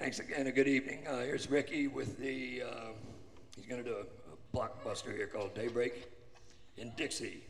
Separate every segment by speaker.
Speaker 1: Thanks again, and good evening. Here's Ricky with the, he's going to do a blockbuster here called Daybreak in Dixie.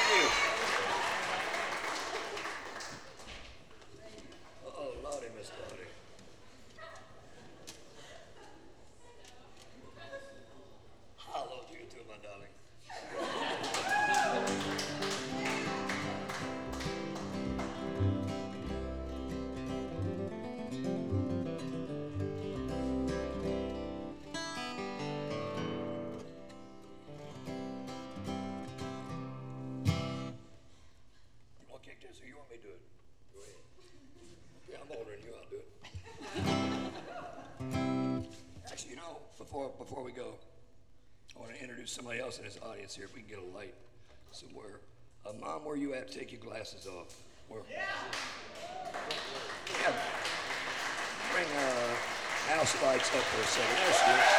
Speaker 1: you. Oh, Lordy, Miss Lottie. Hello to you too, my darling. You want to kick this or you want me to do it? Go ahead. Yeah, I'm older than you, I'll do it. Actually, before we go, I want to introduce somebody else in this audience here, if we can get a light somewhere. Mom, where you at? Take your glasses off. Where? Yeah. Bring house lights up for a second. There she is.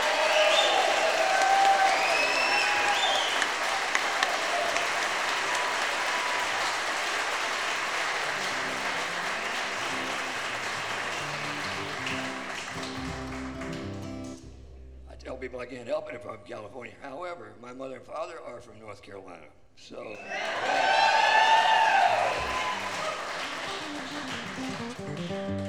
Speaker 1: I tell people I can't help it if I'm from California. However, my mother and father are from North Carolina. So.